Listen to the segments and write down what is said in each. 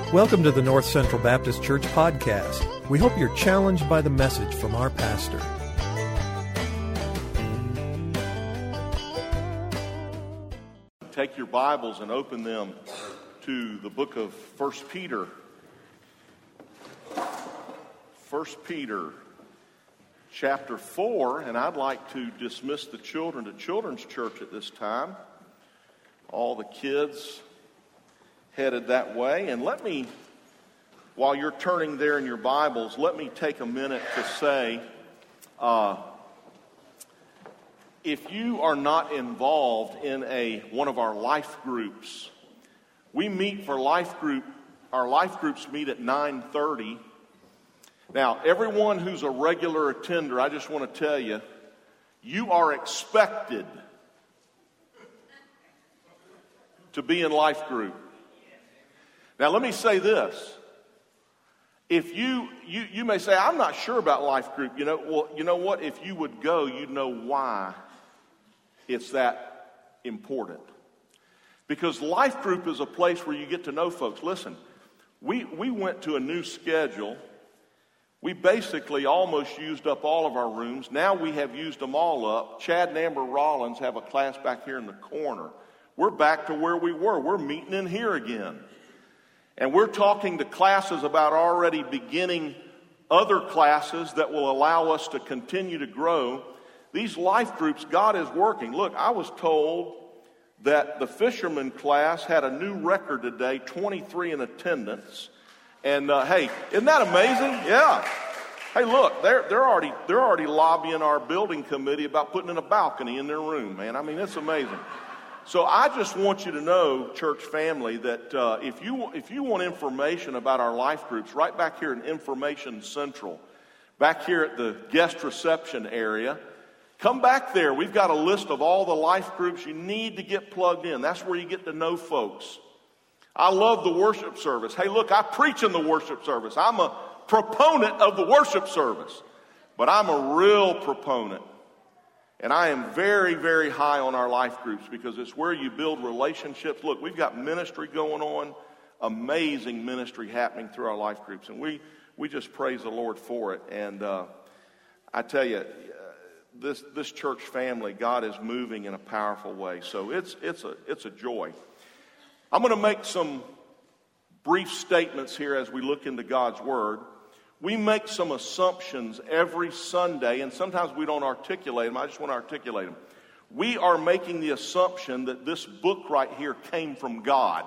Welcome to the North Central Baptist Church podcast. We hope you're challenged by the message from our pastor. Take your Bibles and open them to the book of 1 Peter. 1 Peter chapter 4, and I'd like to dismiss the children to Children's Church at this time. All the kids headed that way. And let me, while you're turning there in your Bibles, let me take a minute to say, if you are not involved in one of our life groups, we meet for life group. Our life groups meet at 9:30. Now, everyone who's a regular attender, I just want to tell you, you are expected to be in life group. Now, let me say this. If you may say, I'm not sure about life group. You know what? If you would go, you'd know why it's that important. Because life group is a place where you get to know folks. Listen, we went to a new schedule. We basically almost used up all of our rooms. Now we have used them all up. Chad and Amber Rollins have a class back here in the corner. We're back to where we were. We're meeting in here again. And we're talking to classes about already beginning other classes that will allow us to continue to grow. These life groups, God is working. Look, I was told that the fisherman class had a new record today, 23 in attendance. And hey, isn't that amazing? Yeah. Hey, look, they're already lobbying our building committee about putting in a balcony in their room, man. I mean, it's amazing. So I just want you to know, church family, that if you want information about our life groups, right back here in Information Central, back here at the guest reception area, come back there. We've got a list of all the life groups you need to get plugged in. That's where you get to know folks. I love the worship service. Hey, look, I preach in the worship service. I'm a proponent of the worship service, but I'm a real proponent. And I am very, very high on our life groups because it's where you build relationships. Look, we've got ministry going on, amazing ministry happening through our life groups. And we just praise the Lord for it. And I tell you, this church family, God is moving in a powerful way. So it's a joy. I'm going to make some brief statements here as we look into God's Word. We make some assumptions every Sunday, and sometimes we don't articulate them. I just want to articulate them. We are making the assumption that this book right here came from God.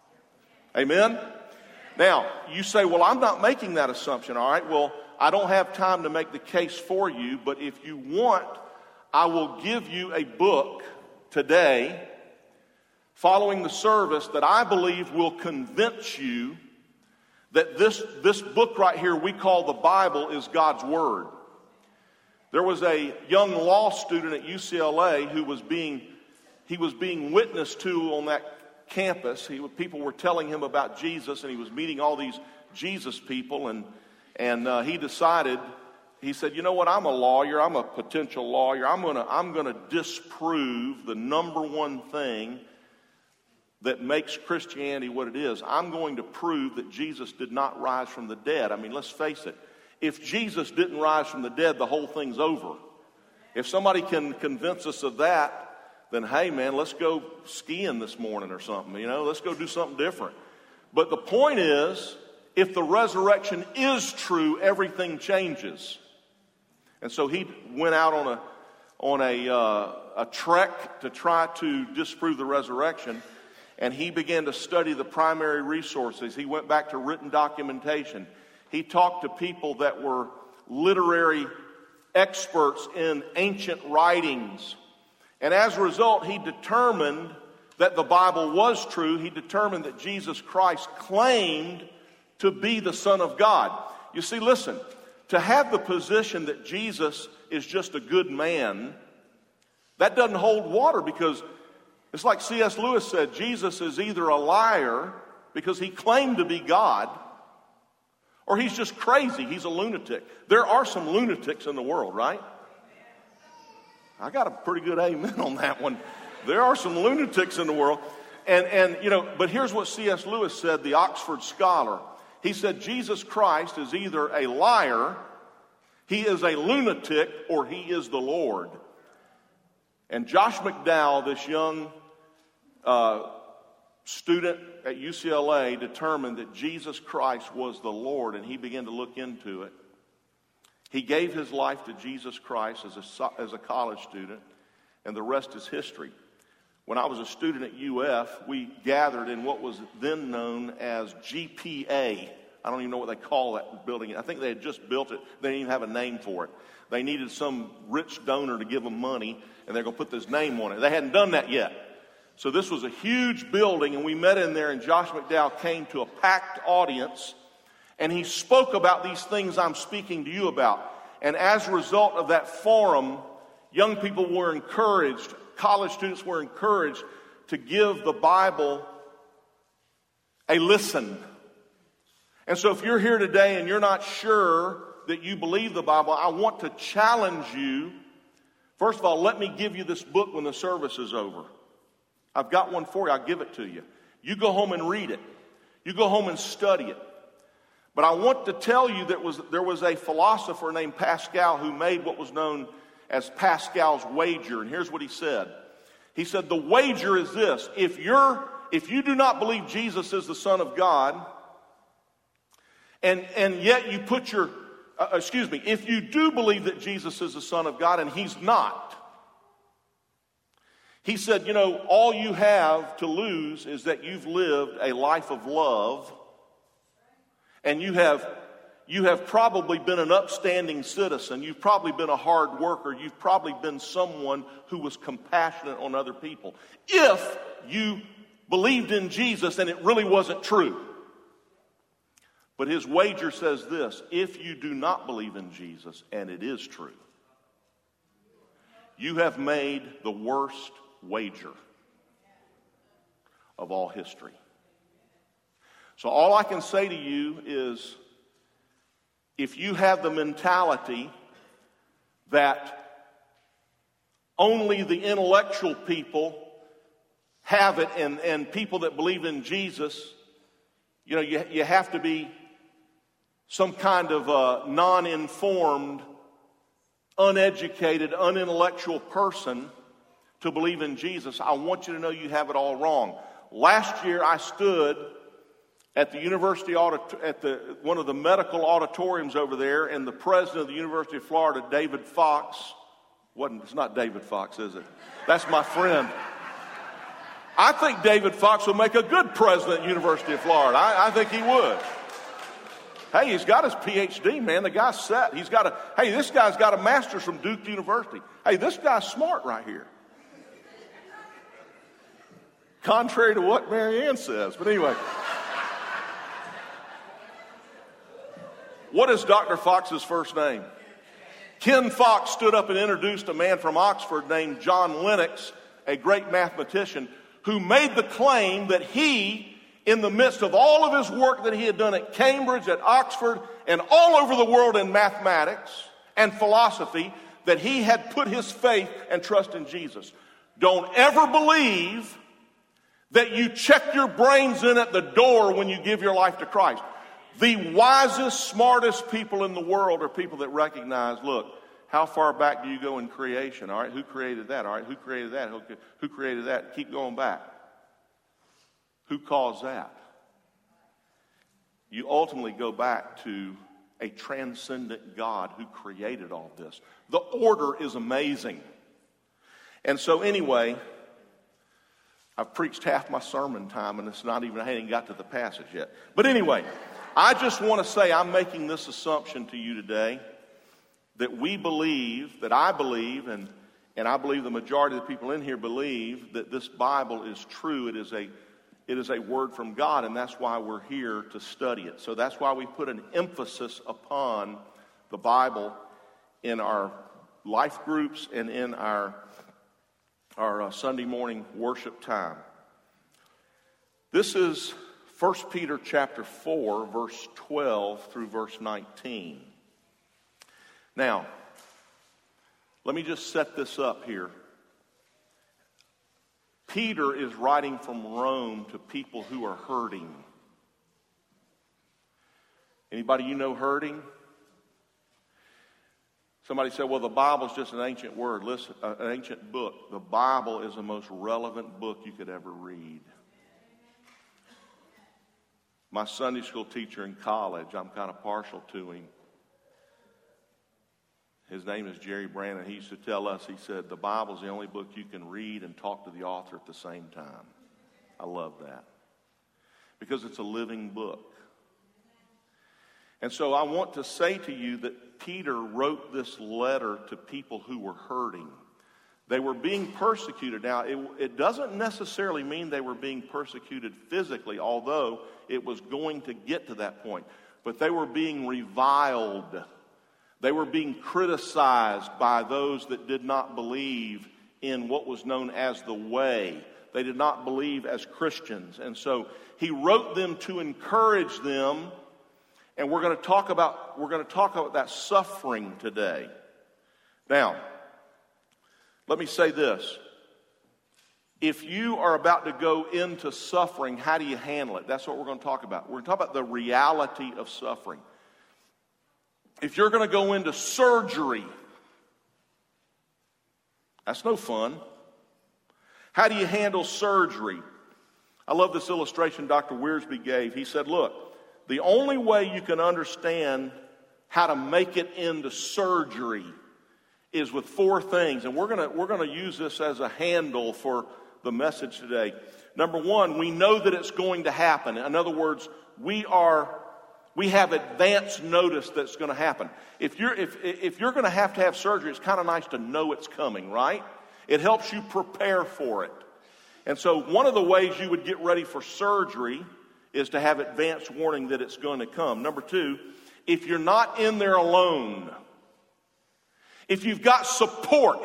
Amen? Now, you say, well, I'm not making that assumption. All right, well, I don't have time to make the case for you, but if you want, I will give you a book today following the service that I believe will convince you that this book right here we call the Bible is God's Word. There was a young law student at UCLA who was being witnessed to on that campus. People were telling him about Jesus, and he was meeting all these Jesus people, and he decided, he said, you know what, I'm a lawyer, I'm a potential lawyer, I'm gonna disprove the number one thing that makes Christianity what it is. I'm going to prove that Jesus did not rise from the dead. I mean, let's face it. If Jesus didn't rise from the dead, the whole thing's over. If somebody can convince us of that, then hey, man, let's go skiing this morning or something. Let's go do something different. But the point is, if the resurrection is true, everything changes. And so he went out on a trek to try to disprove the resurrection. And he began to study the primary resources. He went back to written documentation. He talked to people that were literary experts in ancient writings. And as a result, he determined that the Bible was true. He determined that Jesus Christ claimed to be the Son of God. You see, listen, to have the position that Jesus is just a good man, that doesn't hold water because it's like C.S. Lewis said, Jesus is either a liar because he claimed to be God, or he's just crazy. He's a lunatic. There are some lunatics in the world, right? I got a pretty good amen on that one. There are some lunatics in the world. But here's what C.S. Lewis said, the Oxford scholar. He said, Jesus Christ is either a liar, he is a lunatic, or he is the Lord. And Josh McDowell, this young student at UCLA, determined that Jesus Christ was the Lord, and he began to look into it. He gave his life to Jesus Christ as a college student, and the rest is history. When I was a student at UF, we gathered in what was then known as GPA. I don't even know what they call that building. I think they had just built it. They didn't even have a name for it. They needed some rich donor to give them money, and they're going to put this name on it. They hadn't done that yet. So this was a huge building, and we met in there, and Josh McDowell came to a packed audience, and he spoke about these things I'm speaking to you about. And as a result of that forum, young people were encouraged, college students were encouraged to give the Bible a listen. And so if you're here today and you're not sure that you believe the Bible, I want to challenge you. First of all, let me give you this book when the service is over. I've got one for you. I'll give it to you. You go home and read it. You go home and study it. But I want to tell you that there was a philosopher named Pascal who made what was known as Pascal's wager. And here's what he said. He said, the wager is this. If you do not believe Jesus is the Son of God, and yet you put if you do believe that Jesus is the Son of God and he's not, he said, all you have to lose is that you've lived a life of love, and you have probably been an upstanding citizen. You've probably been a hard worker. You've probably been someone who was compassionate on other people. If you believed in Jesus and it really wasn't true. But his wager says this: if you do not believe in Jesus and it is true, you have made the worst wager of all history. So all I can say to you is, if you have the mentality that only the intellectual people have it, and people that believe in Jesus, you have to be some kind of non-informed, uneducated, unintellectual person to believe in Jesus, I want you to know you have it all wrong. Last year I stood at the university one of the medical auditoriums over there, and the president of the University of Florida, David Fox, it's not David Fox, is it? That's my friend. I think David Fox would make a good president of the University of Florida. I think he would. Hey, he's got his PhD, man. The guy's set. This guy's got a master's from Duke University. Hey, this guy's smart right here. Contrary to what Mary Ann says. But anyway. What is Dr. Fox's first name? Ken Fox stood up and introduced a man from Oxford named John Lennox, a great mathematician, who made the claim that he, in the midst of all of his work that he had done at Cambridge, at Oxford, and all over the world in mathematics and philosophy, that he had put his faith and trust in Jesus. Don't ever believe that you check your brains in at the door when you give your life to Christ. The wisest, smartest people in the world are people that recognize, look, how far back do you go in creation? All right, who created that? All right, who created that? Who created that? Keep going back. Who caused that? You ultimately go back to a transcendent God who created all this. The order is amazing. And so anyway, I've preached half my sermon time, and I ain't got to the passage yet. But anyway, I just want to say I'm making this assumption to you today that I believe, and I believe the majority of the people in here believe that this Bible is true. It is a word from God, and that's why we're here to study it. So that's why we put an emphasis upon the Bible in our life groups and in our Sunday morning worship time. This is 1 Peter chapter 4, verse 12 through verse 19. Now, let me just set this up here. Peter is writing from Rome to people who are hurting. Anybody you know hurting? Somebody said, well, the Bible's just an ancient word. Listen, an ancient book. The Bible is the most relevant book you could ever read. My Sunday school teacher in college, I'm kind of partial to him. His name is Jerry Brandon. He used to tell us, he said, the Bible's the only book you can read and talk to the author at the same time. I love that. Because it's a living book. And so I want to say to you that Peter wrote this letter to people who were hurting. They were being persecuted. Now, it doesn't necessarily mean they were being persecuted physically, although it was going to get to that point. But they were being reviled. They were being criticized by those that did not believe in what was known as the way. They did not believe as Christians. And so he wrote them to encourage them. And we're going to talk about that suffering today. Now, let me say this. If you are about to go into suffering, how do you handle it? That's what we're going to talk about. We're going to talk about the reality of suffering. If you're going to go into surgery, that's no fun. How do you handle surgery? I love this illustration Dr. Wiersbe gave. He said, look, the only way you can understand how to make it into surgery is with four things. And we're going to use this as a handle for the message today. Number one, we know that it's going to happen. In other words, we have advance notice that's going to happen. If you're going to have surgery, it's kind of nice to know it's coming, right? It helps you prepare for it. And so one of the ways you would get ready for surgery is to have advance warning that it's going to come. Number two, if you're not in there alone, if you've got support,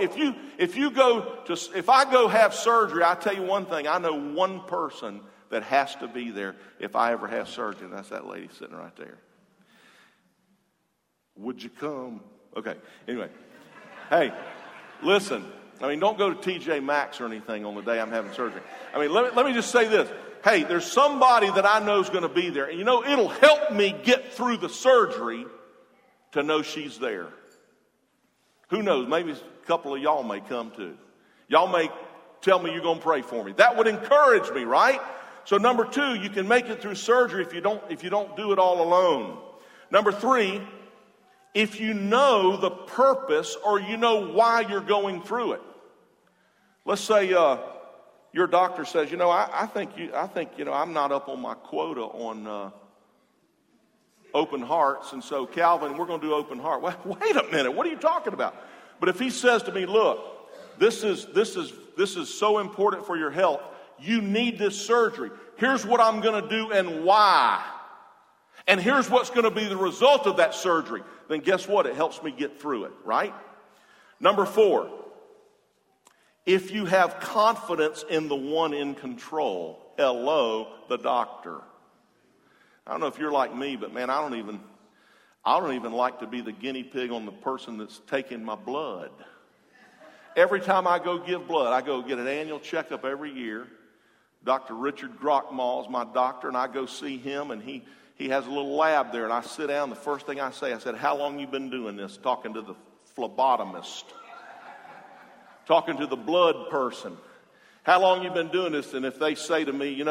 if I go have surgery, I tell you one thing, I know one person that has to be there if I ever have surgery, and that's that lady sitting right there. Would you come? Okay, anyway. Hey, listen, don't go to TJ Maxx or anything on the day I'm having surgery. Let me just say this. Hey, there's somebody that I know is going to be there. And it'll help me get through the surgery to know she's there. Who knows? Maybe a couple of y'all may come too. Y'all may tell me you're going to pray for me. That would encourage me, right? So number two, you can make it through surgery if you don't do it all alone. Number three, if you know the purpose or you know why you're going through it. Let's say your doctor says, I think I'm not up on my quota on open hearts, and so Calvin, we're going to do open heart. Well, wait a minute, what are you talking about? But if he says to me, look, this is so important for your health. You need this surgery. Here's what I'm going to do and why. And here's what's going to be the result of that surgery. Then guess what? It helps me get through it, right? Number four, if you have confidence in the one in control, hello, the doctor. I don't know if you're like me, but man, I don't even like to be the guinea pig on the person that's taking my blood. Every time I go give blood, I go get an annual checkup every year. Dr. Richard Grockmall is my doctor, and I go see him, and he has a little lab there, and I sit down. The first thing I said, how long you been doing this? Talking to the phlebotomist. Talking to the blood person. How long you been doing this? And if they say to me, they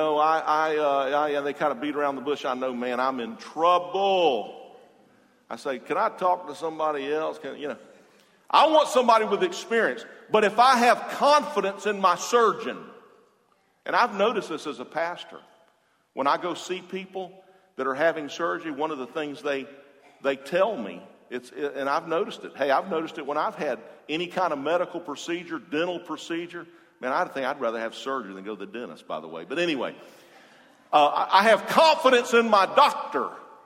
kind of beat around the bush, I know, man, I'm in trouble. I say, can I talk to somebody else? I want somebody with experience. But if I have confidence in my surgeon, and I've noticed this as a pastor, when I go see people that are having surgery, one of the things they tell me, and I've noticed it. Hey, I've noticed it when I've had any kind of medical procedure, dental procedure. Man, I think I'd rather have surgery than go to the dentist, by the way. But anyway, I have confidence in my doctor.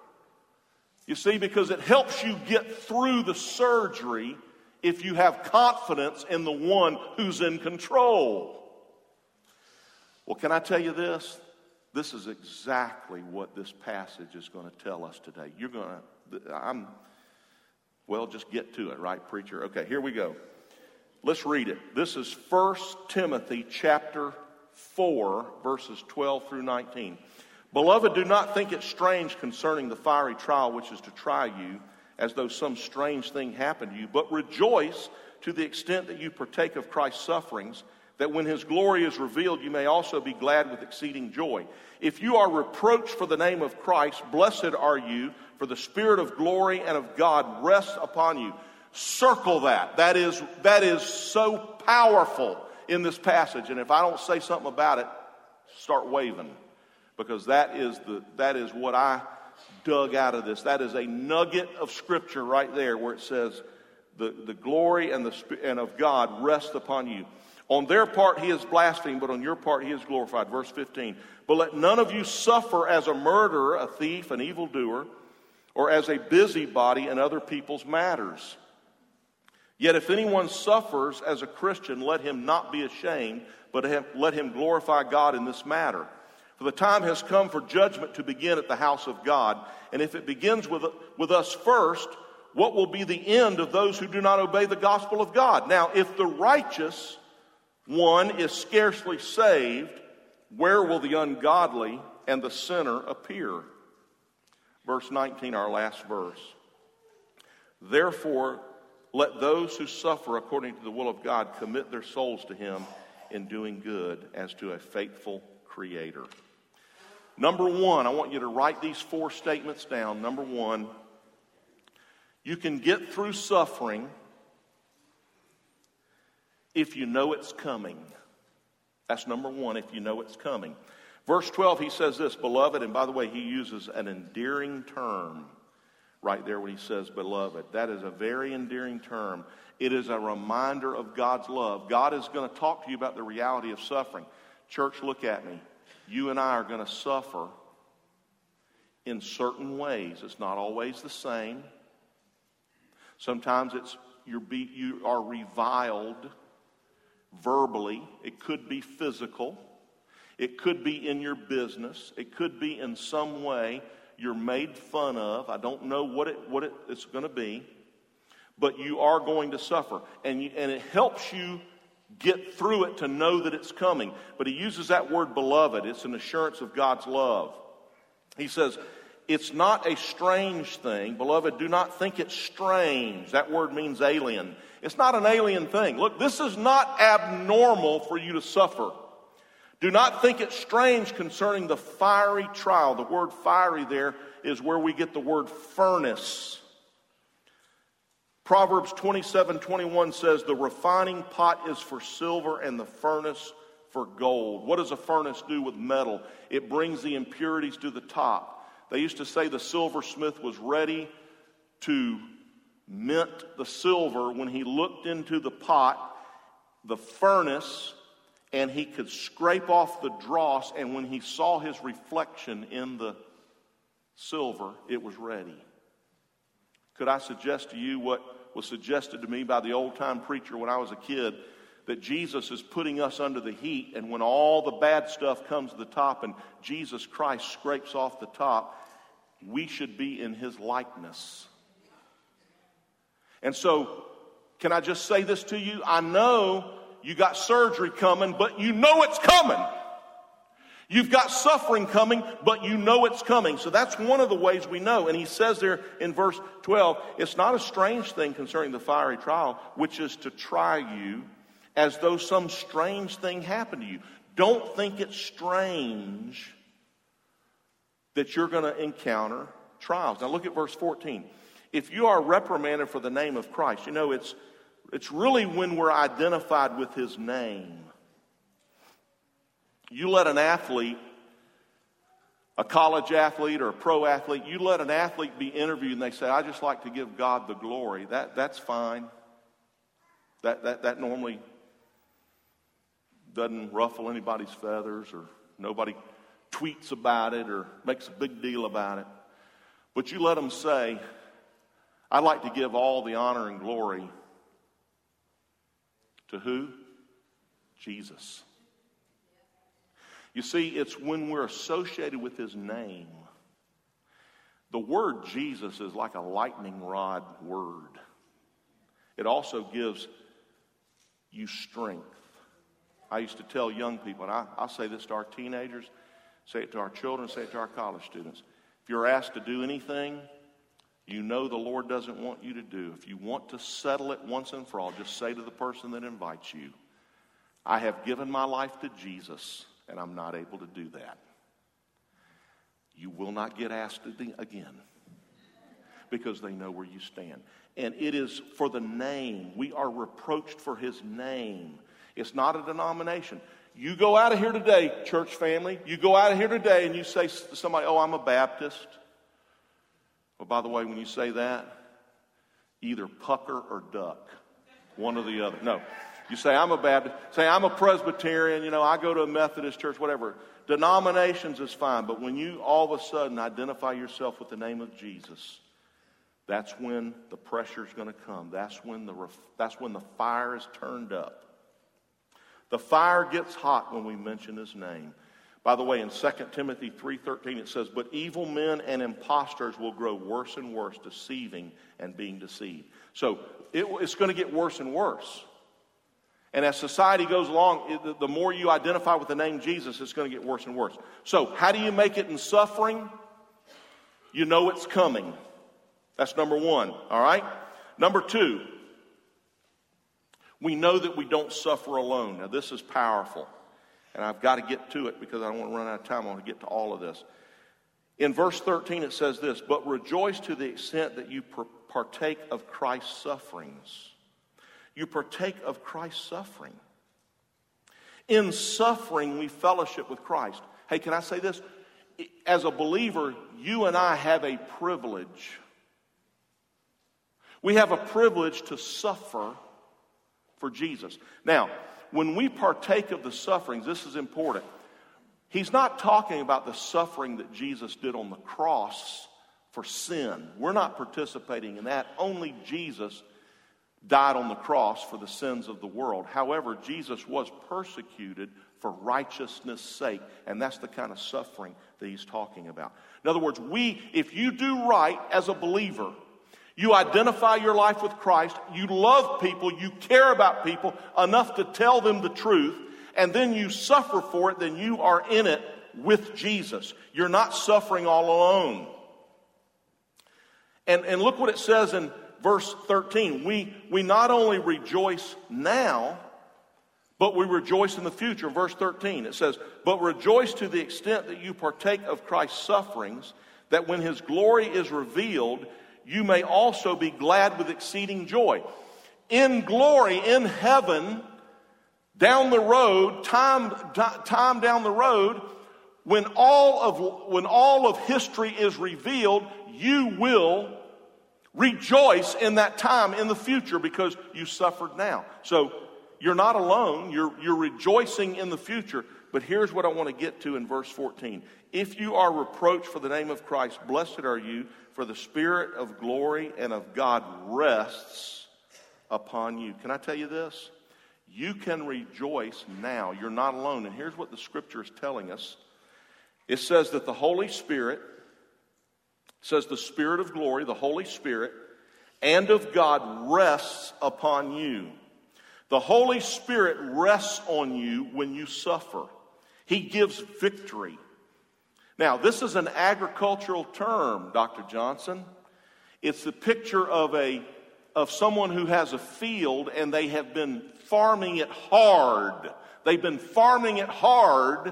You see, because it helps you get through the surgery if you have confidence in the one who's in control. Well, can I tell you this? This is exactly what this passage is going to tell us today. Just get to it, right, preacher? Okay, here we go. Let's read it. This is 1 Timothy chapter 4, verses 12 through 19. Beloved, do not think it strange concerning the fiery trial which is to try you, as though some strange thing happened to you, but rejoice to the extent that you partake of Christ's sufferings, that when his glory is revealed, you may also be glad with exceeding joy. If you are reproached for the name of Christ, blessed are you, for the Spirit of glory and of God rests upon you. Circle that. That is so powerful in this passage. And if I don't say something about it, start waving. Because that is what I dug out of this. That is a nugget of Scripture right there where it says, the glory and of God rest upon you. On their part he is blasphemed, but on your part he is glorified. Verse 15. But let none of you suffer as a murderer, a thief, an evildoer, or as a busybody in other people's matters. Yet if anyone suffers as a Christian, let him not be ashamed, but let him glorify God in this matter. For the time has come for judgment to begin at the house of God. And if it begins with us first, what will be the end of those who do not obey the gospel of God? Now, if the righteous one is scarcely saved, where will the ungodly and the sinner appear? Verse 19, our last verse. Therefore, let those who suffer according to the will of God commit their souls to him in doing good as to a faithful Creator. Number one, I want you to write these 4 statements down. Number one, you can get through suffering if you know it's coming. That's number one, if you know it's coming. Verse 12, he says this, beloved, and by the way, he uses an endearing term right there when he says beloved. That is a very endearing term. It is a reminder of God's love. God is going to talk to you about the reality of suffering. Church, look at me. You and I are going to suffer in certain ways. It's not always the same. Sometimes you are reviled verbally. It could be physical. It could be in your business. It could be in some way you're made fun of. I don't know what it's going to be. But you are going to suffer. And it helps you get through it to know that it's coming. But he uses that word beloved. It's an assurance of God's love. He says, it's not a strange thing. Beloved, do not think it strange. That word means alien. It's not an alien thing. Look, this is not abnormal for you to suffer. Do not think it strange concerning the fiery trial. The word fiery there is where we get the word furnace. Proverbs 27:21 says, the refining pot is for silver and the furnace for gold. What does a furnace do with metal? It brings the impurities to the top. They used to say the silversmith was ready to mint the silver when he looked into the pot, the furnace, and he could scrape off the dross, and when he saw his reflection in the silver, it was ready. Could I suggest to you what was suggested to me by the old-time preacher when I was a kid, that Jesus is putting us under the heat, and when all the bad stuff comes to the top and Jesus Christ scrapes off the top, we should be in his likeness. And so, can I just say this to you? I know you got surgery coming, but you know it's coming. You've got suffering coming, but you know it's coming. So that's one of the ways we know. And he says there in verse 12, it's not a strange thing concerning the fiery trial, which is to try you as though some strange thing happened to you. Don't think it's strange that you're going to encounter trials. Now look at verse 14. If you are reprimanded for the name of Christ, you know, it's really when we're identified with his name. You let an athlete, a college athlete or a pro athlete, you let an athlete be interviewed and they say, I just like to give God the glory. That's fine. That normally doesn't ruffle anybody's feathers, or nobody tweets about it or makes a big deal about it. But you let them say, I'd like to give all the honor and glory to who? Jesus. You see, it's when we're associated with his name. The word Jesus is like a lightning rod word. It also gives you strength. I used to tell young people, and I'll say this to our teenagers, say it to our children, say it to our college students. If you're asked to do anything you know the Lord doesn't want you to do, if you want to settle it once and for all, just say to the person that invites you, I have given my life to Jesus, and I'm not able to do that. You will not get asked again, because they know where you stand. And it is for the name. We are reproached for his name. It's not a denomination. You go out of here today, church family, you go out of here today and you say to somebody, oh, I'm a Baptist. Well, by the way, when you say that, either pucker or duck. One or the other. No. You say, I'm a Baptist. Say, I'm a Presbyterian. I go to a Methodist church, whatever. Denominations is fine. But when you all of a sudden identify yourself with the name of Jesus, that's when the pressure's going to come. That's when the fire is turned up. The fire gets hot when we mention his name. By the way, in 2 Timothy 3:13 it says, but evil men and impostors will grow worse and worse, deceiving and being deceived. So it's going to get worse and worse. And as society goes along, the more you identify with the name Jesus, it's going to get worse and worse. So how do you make it in suffering? You know it's coming. That's number one, all right? Number two, we know that we don't suffer alone. Now, this is powerful, and I've got to get to it because I don't want to run out of time. I want to get to all of this. In verse 13, it says this, but rejoice to the extent that you partake of Christ's sufferings. You partake of Christ's suffering. In suffering, we fellowship with Christ. Hey, can I say this? As a believer, you and I have a privilege. We have a privilege to suffer for Jesus. Now, when we partake of the sufferings, this is important. He's not talking about the suffering that Jesus did on the cross for sin. We're not participating in that. Only Jesus died on the cross for the sins of the world. However, Jesus was persecuted for righteousness' sake, and that's the kind of suffering that he's talking about. In other words, if you do right as a believer, you identify your life with Christ, you love people, you care about people enough to tell them the truth, and then you suffer for it, then you are in it with Jesus. You're not suffering all alone. And look what it says in verse 13. We not only rejoice now, but we rejoice in the future. Verse 13, it says, but rejoice to the extent that you partake of Christ's sufferings, that when his glory is revealed, you may also be glad with exceeding joy. In glory, in heaven, down the road, time down the road, when all of history is revealed, you will rejoice in that time in the future because you suffered now. So you're not alone. You're rejoicing in the future. But here's what I want to get to in verse 14. If you are reproached for the name of Christ, blessed are you, for the Spirit of glory and of God rests upon you. Can I tell you this? You can rejoice now. You're not alone. And here's what the Scripture is telling us. It says that the Holy Spirit, says the Spirit of glory, the Holy Spirit, and of God rests upon you. The Holy Spirit rests on you when you suffer. He gives victory. Now, this is an agricultural term, Dr. Johnson. It's the picture of someone who has a field and they have been farming it hard. They've been farming it hard.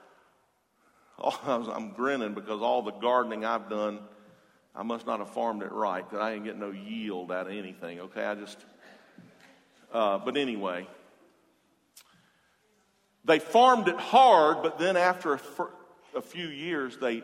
Oh, I'm grinning because all the gardening I've done, I must not have farmed it right because I ain't getting no yield out of anything. Okay, but anyway, they farmed it hard, but then after a few years, they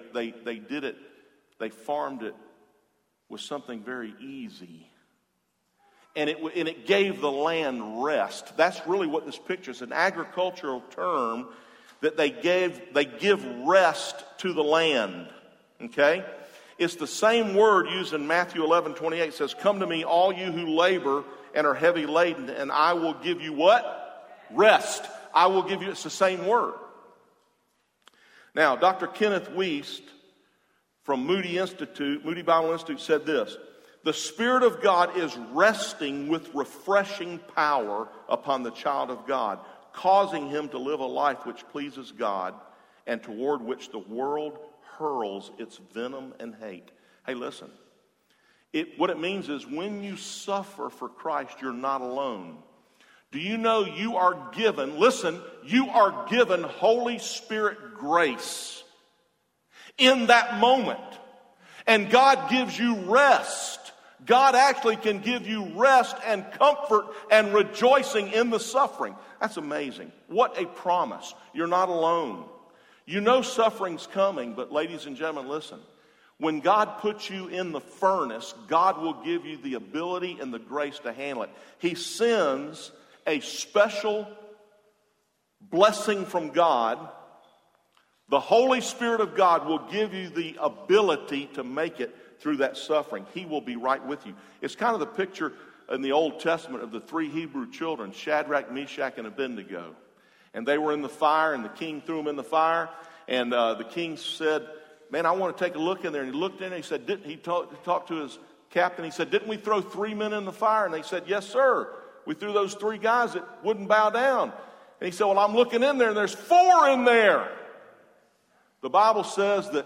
farmed it with something very easy. And it gave the land rest. That's really what this picture is, an agricultural term that they give rest to the land. Okay? It's the same word used in Matthew 11:28. It says, come to me, all you who labor and are heavy laden, and I will give you what? Rest. I will give you, it's the same word. Now, Dr. Kenneth Wiest from Moody Bible Institute said this, the Spirit of God is resting with refreshing power upon the child of God causing him to live a life which pleases God and toward which the world hurls its venom and hate. Hey, listen. What it means is when you suffer for Christ, you're not alone. Do you know you are given, listen, you are given Holy Spirit grace in that moment. And God gives you rest. God actually can give you rest and comfort and rejoicing in the suffering. That's amazing. What a promise. You're not alone. You know suffering's coming, but ladies and gentlemen, listen. When God puts you in the furnace, God will give you the ability and the grace to handle it. He sends a special blessing from God. The Holy Spirit of God will give you the ability to make it through that suffering. He will be right with you. It's kind of the picture in the Old Testament of the three Hebrew children, Shadrach, Meshach, and Abednego. And they were in the fire, and the king threw them in the fire. And the king said, man, I want to take a look in there. And he looked in and he said, he talked to his captain. He said, didn't we throw 3 men in the fire? And they said, yes, sir. We threw those 3 guys that wouldn't bow down. And he said, well, I'm looking in there, and there's 4 in there. The Bible says that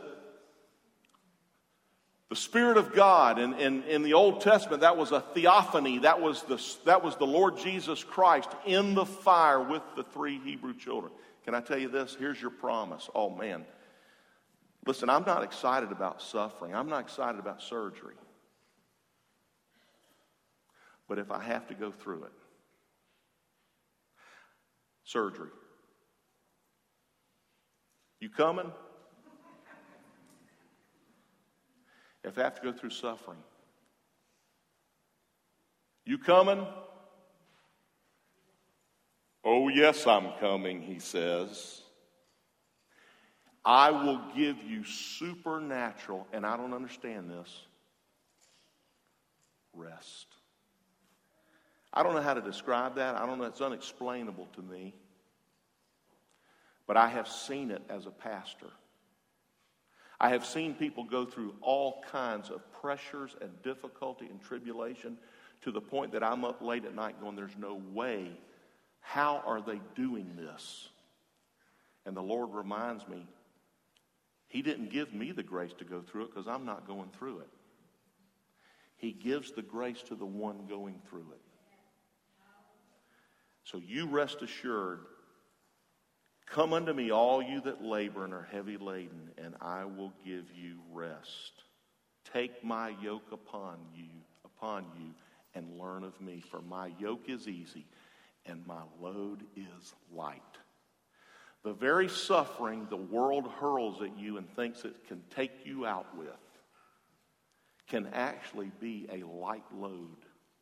the Spirit of God, in the Old Testament, that was a theophany. That was the Lord Jesus Christ in the fire with the 3 Hebrew children. Can I tell you this? Here's your promise. Oh, man. Listen, I'm not excited about suffering. I'm not excited about surgery. But if I have to go through it, surgery. You coming? If I have to go through suffering, you coming? Oh, yes, I'm coming, he says. I will give you supernatural, and I don't understand this, rest. I don't know how to describe that. I don't know. It's unexplainable to me. But I have seen it as a pastor. I have seen people go through all kinds of pressures and difficulty and tribulation to the point that I'm up late at night going, there's no way. How are they doing this? And the Lord reminds me, He didn't give me the grace to go through it because I'm not going through it. He gives the grace to the one going through it. So you rest assured, come unto me, all you that labor and are heavy laden, and I will give you rest. Take my yoke upon you, and learn of me, for my yoke is easy, and my load is light. The very suffering the world hurls at you and thinks it can take you out with can actually be a light load.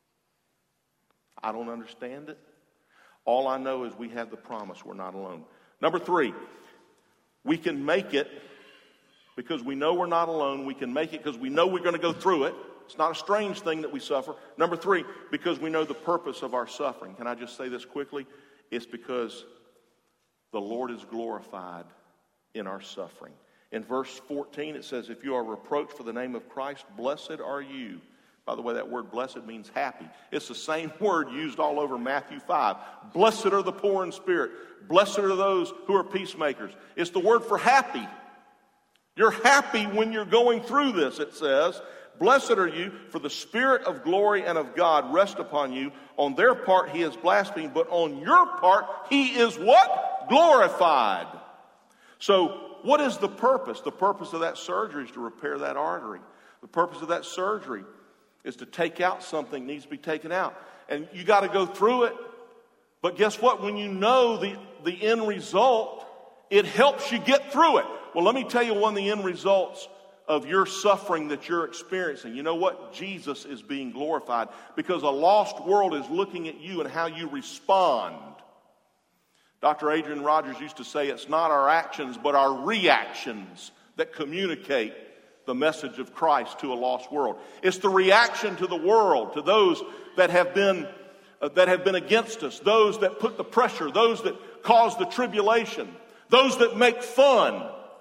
I don't understand it. All I know is we have the promise we're not alone. Number 3, we can make it because we know we're not alone. We can make it because we know we're going to go through it. It's not a strange thing that we suffer. Number 3, because we know the purpose of our suffering. Can I just say this quickly? It's because the Lord is glorified in our suffering. In verse 14, it says, if you are reproached for the name of Christ, blessed are you. By the way, that word blessed means happy. It's the same word used all over Matthew 5. Blessed are the poor in spirit. Blessed are those who are peacemakers. It's the word for happy. You're happy when you're going through this, it says. Blessed are you, for the Spirit of glory and of God rest upon you. On their part he is blasphemed, but on your part he is what? Glorified. So what is the purpose? The purpose of that surgery is to repair that artery. The purpose of that surgery is to take out something that needs to be taken out. And you got to go through it. But guess what? When you know the end result, it helps you get through it. Well, let me tell you one of the end results of your suffering that you're experiencing. You know what? Jesus is being glorified because a lost world is looking at you and how you respond. Dr. Adrian Rogers used to say it's not our actions but our reactions that communicate the message of Christ to a lost world. It's the reaction to the world, to those that have been against us, those that put the pressure, those that cause the tribulation, those that make fun.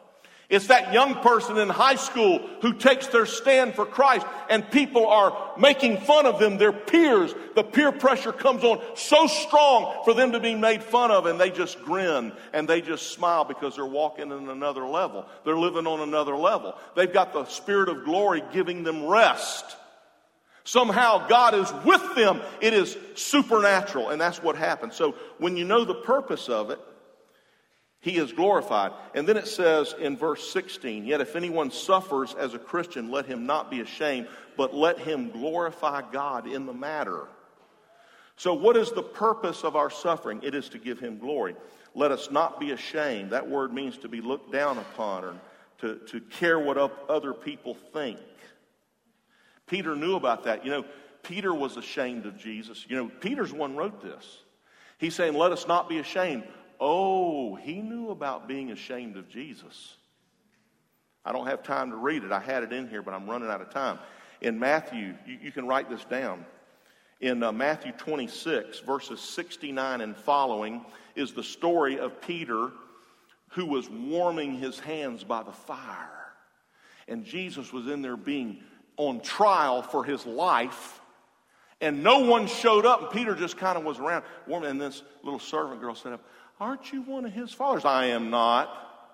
It's that young person in high school who takes their stand for Christ and people are making fun of them, their peers. The peer pressure comes on so strong for them to be made fun of, and they just grin and they just smile because they're walking in another level. They're living on another level. They've got the Spirit of glory giving them rest. Somehow God is with them. It is supernatural, and that's what happens. So when you know the purpose of it, He is glorified. And then it says in verse 16, yet if anyone suffers as a Christian, let him not be ashamed, but let him glorify God in the matter. So what is the purpose of our suffering? It is to give Him glory. Let us not be ashamed. That word means to be looked down upon or to care what other people think. Peter knew about that. Peter was ashamed of Jesus. Peter's the one who wrote this. He's saying, let us not be ashamed. Oh, he knew about being ashamed of Jesus. I don't have time to read it. I had it in here, but I'm running out of time. In Matthew, you can write this down. In Matthew 26, verses 69 and following, is the story of Peter who was warming his hands by the fire. And Jesus was in there being on trial for his life. And no one showed up, and Peter just kind of was around warming. And this little servant girl said up, aren't you one of his followers? I am not.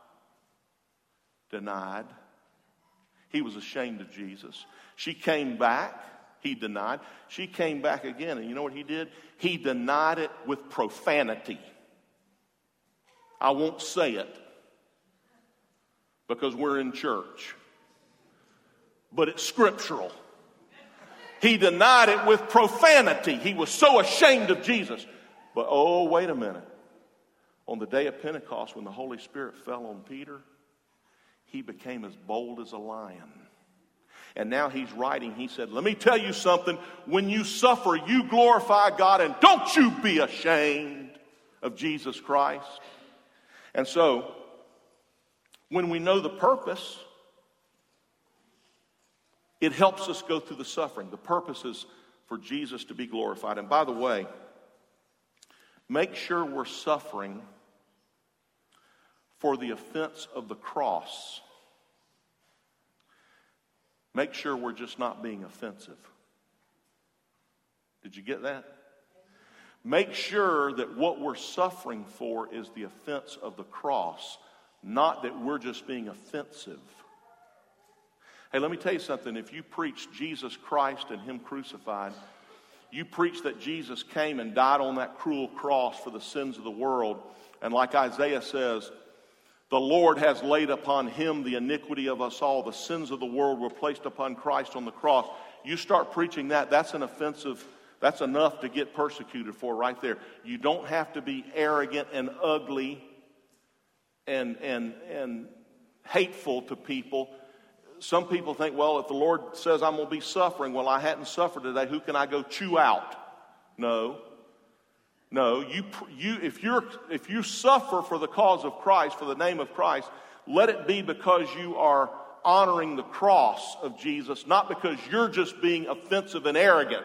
Denied. He was ashamed of Jesus. She came back. He denied. She came back again. And you know what he did? He denied it with profanity. I won't say it because we're in church. But it's scriptural. He denied it with profanity. He was so ashamed of Jesus. But oh, wait a minute. On the day of Pentecost, when the Holy Spirit fell on Peter, he became as bold as a lion. And now he's writing, he said, let me tell you something. When you suffer, you glorify God, and don't you be ashamed of Jesus Christ. And so, when we know the purpose, it helps us go through the suffering. The purpose is for Jesus to be glorified. And by the way, make sure we're suffering for the offense of the cross. Make sure we're just not being offensive. Did you get that? Make sure that what we're suffering for is the offense of the cross, not that we're just being offensive. Hey, let me tell you something. If you preach Jesus Christ and Him crucified, you preach that Jesus came and died on that cruel cross for the sins of the world. And like Isaiah says, the Lord has laid upon Him the iniquity of us all. The sins of the world were placed upon Christ on the cross. You start preaching that, that's an offensive, that's enough to get persecuted for right there. You don't have to be arrogant and ugly and hateful to people. Some people think, well, if the Lord says I'm going to be suffering, well, I hadn't suffered today, who can I go chew out? No, if you suffer for the cause of Christ, for the name of Christ, let it be because you are honoring the cross of Jesus, not because you're just being offensive and arrogant.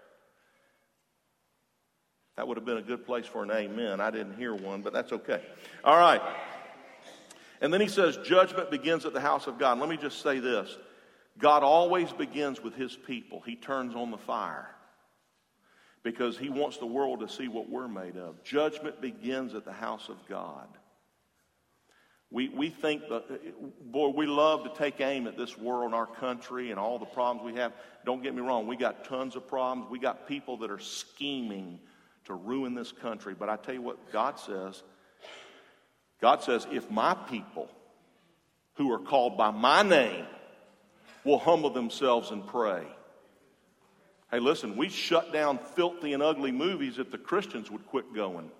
That would have been a good place for an amen. I didn't hear one, but that's okay. All right. And then he says, judgment begins at the house of God. Let me just say this. God always begins with His people. He turns on the fire because He wants the world to see what we're made of. Judgment begins at the house of God. We think, we love to take aim at this world and our country and all the problems we have. Don't get me wrong. We got tons of problems. We got people that are scheming to ruin this country. But I tell you what God says. God says, if my people who are called by my name will humble themselves and pray. Hey, listen, we shut down filthy and ugly movies if the Christians would quit going.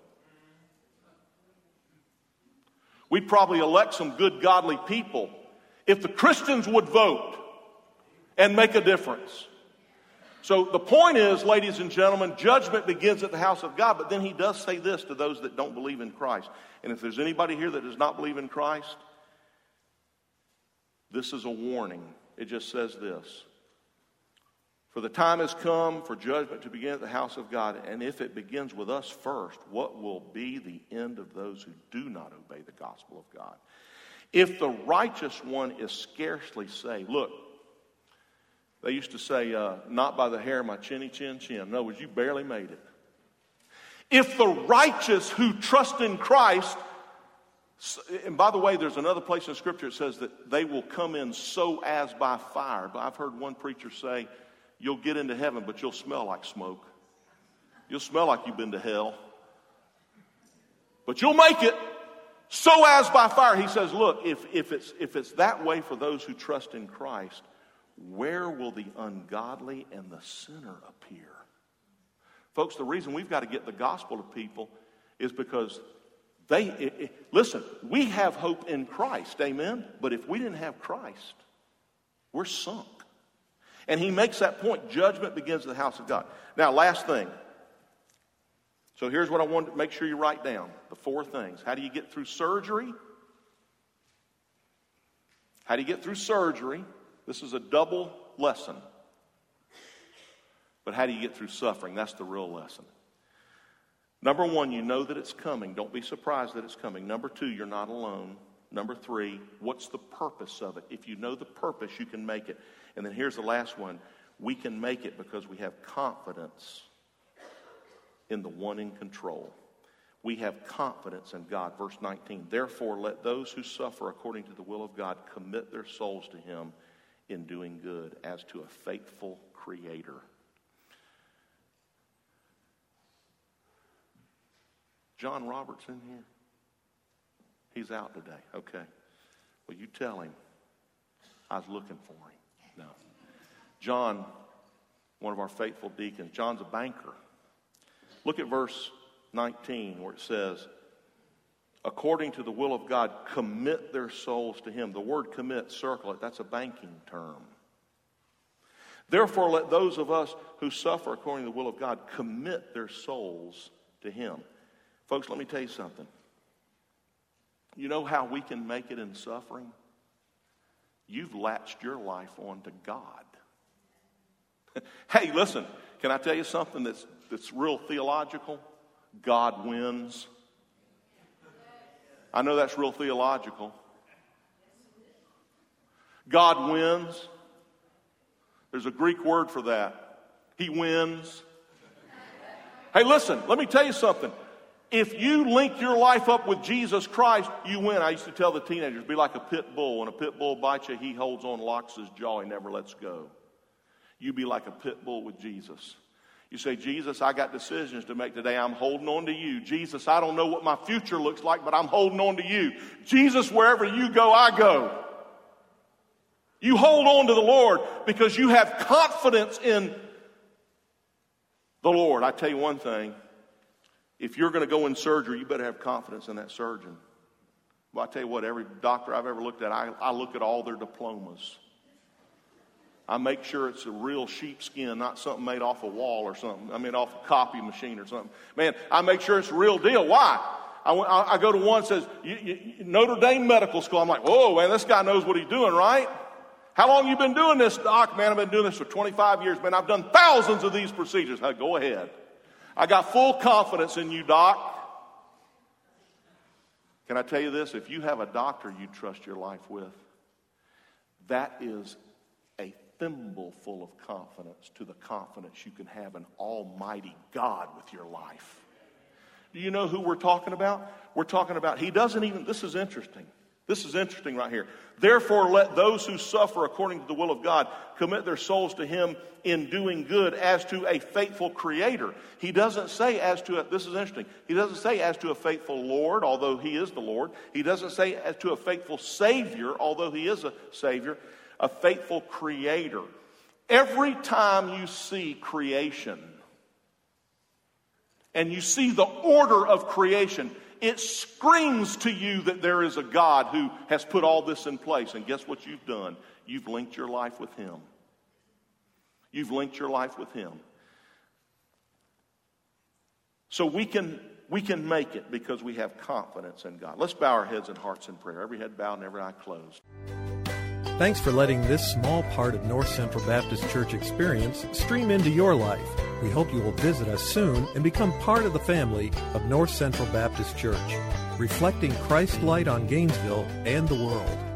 We'd probably elect some good, godly people if the Christians would vote and make a difference. So the point is, ladies and gentlemen, judgment begins at the house of God. But then He does say this to those that don't believe in Christ. And if there's anybody here that does not believe in Christ, this is a warning. It just says this. For the time has come for judgment to begin at the house of God. And if it begins with us first, what will be the end of those who do not obey the gospel of God? If the righteous one is scarcely saved. Look, they used to say, not by the hair of my chinny chin chin. In other words, you barely made it. If the righteous who trust in Christ, and by the way, there's another place in Scripture that says that they will come in so as by fire. But I've heard one preacher say, you'll get into heaven, but you'll smell like smoke. You'll smell like you've been to hell. But you'll make it so as by fire. He says, look, if it's that way for those who trust in Christ, where will the ungodly and the sinner appear? Folks, the reason we've got to get the gospel to people is because listen, we have hope in Christ, amen? But if we didn't have Christ, we're sunk. And he makes that point, judgment begins at the house of God. Now, last thing. So here's what I want to make sure you write down. The 4 things. How do you get through surgery? How do you get through surgery? This is a double lesson. But how do you get through suffering? That's the real lesson. Number 1, you know that it's coming. Don't be surprised that it's coming. Number 2, you're not alone. Number 3, what's the purpose of it? If you know the purpose, you can make it. And then here's the last one. We can make it because we have confidence in the one in control. We have confidence in God. Verse 19, therefore let those who suffer according to the will of God commit their souls to him in doing good as to a faithful Creator. John Roberts in here? He's out today. Okay. Well, you tell him I was looking for him. No. John, one of our faithful deacons, John's a banker. Look at verse 19 where it says, according to the will of God, commit their souls to him. The word commit, circle it, that's a banking term. Therefore, let those of us who suffer according to the will of God commit their souls to him. Folks, let me tell you something. You know how we can make it in suffering? You've latched your life onto God. Hey, listen, can I tell you something that's real theological? God wins. I know that's real theological. God wins. There's a Greek word for that. He wins. Hey, listen, let me tell you something. If you link your life up with Jesus Christ, you win. I used to tell the teenagers, be like a pit bull. When a pit bull bites you, he holds on, locks his jaw, he never lets go. You be like a pit bull with Jesus. You say, Jesus, I got decisions to make today. I'm holding on to you. Jesus, I don't know what my future looks like, but I'm holding on to you. Jesus, wherever you go, I go. You hold on to the Lord because you have confidence in the Lord. I tell you one thing. If you're going to go in surgery, you better have confidence in that surgeon. Well, I tell you what, every doctor I've ever looked at, I look at all their diplomas. I make sure it's a real sheepskin, not something made off a wall or something. I mean, off a copy machine or something. Man, I make sure it's the real deal. Why? I go to one that says, Notre Dame Medical School. I'm like, whoa, man, this guy knows what he's doing, right? How long you been doing this, doc? Man, I've been doing this for 25 years. Man, I've done thousands of these procedures. Go ahead. I got full confidence in you, doc. Can I tell you this? If you have a doctor you trust your life with, that is a thimble full of confidence to the confidence you can have in Almighty God with your life. Do you know who we're talking about? We're talking about, he doesn't even, this is interesting. This is interesting right here. Therefore, let those who suffer according to the will of God commit their souls to him in doing good as to a faithful Creator. He doesn't say as to, this is interesting, he doesn't say as to a faithful Lord, although he is the Lord. He doesn't say as to a faithful Savior, although he is a Savior. A faithful Creator. Every time you see creation and you see the order of creation, it screams to you that there is a God who has put all this in place. And guess what you've done? You've linked your life with him. You've linked your life with him. So we can make it because we have confidence in God. Let's bow our heads and hearts in prayer. Every head bowed and every eye closed. Thanks for letting this small part of North Central Baptist Church experience stream into your life. We hope you will visit us soon and become part of the family of North Central Baptist Church, reflecting Christ's light on Gainesville and the world.